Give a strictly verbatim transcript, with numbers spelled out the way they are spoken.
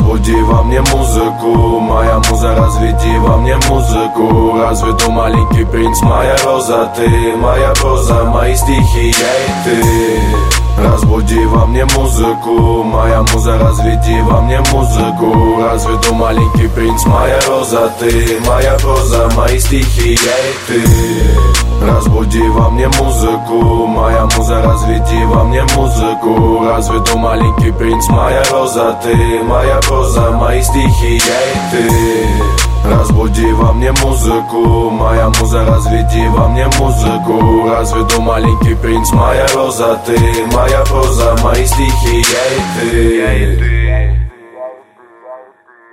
Разбуди во мне музыку, моя муза, разведи во мне музыку. Разведу маленький принц, моя роза, ты, моя проза, мои стихи, я и ты. Разбуди во мне музыку, моя муза, разведи во мне музыку. Разведу маленький принц, моя роза, ты, моя проза, мои стихи, я и ты. Разбуди во мне музыку, моя муза, разведи во мне музыку. Разведу маленький принц, моя роза, ты, моя проза, мои стихи, я и ты. Разбуди во мне музыку, моя муза, разведи во мне музыку. Разведу маленький принц, моя роза, ты, моя проза, мои стихи, я и ты.